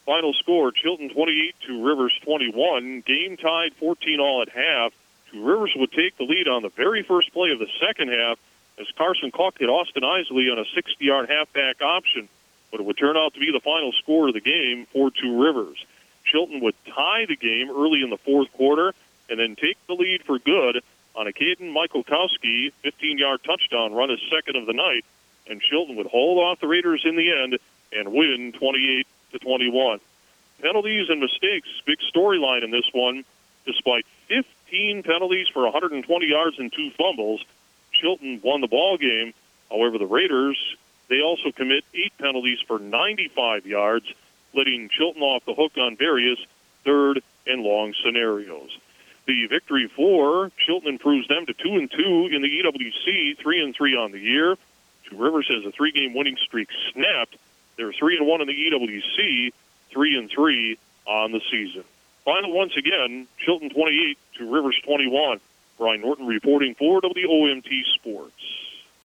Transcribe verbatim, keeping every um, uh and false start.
Final score, Chilton twenty-eight, Two Rivers twenty-one. Game tied fourteen all at half. Two Rivers would take the lead on the very first play of the second half as Carson Koch hit Austin Isley on a sixty-yard halfback option. But it would turn out to be the final score of the game for Two Rivers. Chilton would tie the game early in the fourth quarter and then take the lead for good on a Caden Michaelkowski fifteen-yard touchdown run, his second of the night. And Chilton would hold off the Raiders in the end and win twenty-eight to twenty-one. Penalties and mistakes, big storyline in this one. Despite fifteen penalties for one hundred twenty yards and two fumbles, Chilton won the ball game. However, the Raiders, they also commit eight penalties for ninety-five yards, letting Chilton off the hook on various third and long scenarios. The victory for Chilton improves them to two and two in the E W C, three and three on the year. Two Rivers has a three-game winning streak snapped. They're three and one in the E W C, three and three on the season. Final once again, Chilton twenty-eight, Two Rivers twenty-one. Brian Norton reporting for W O M T Sports.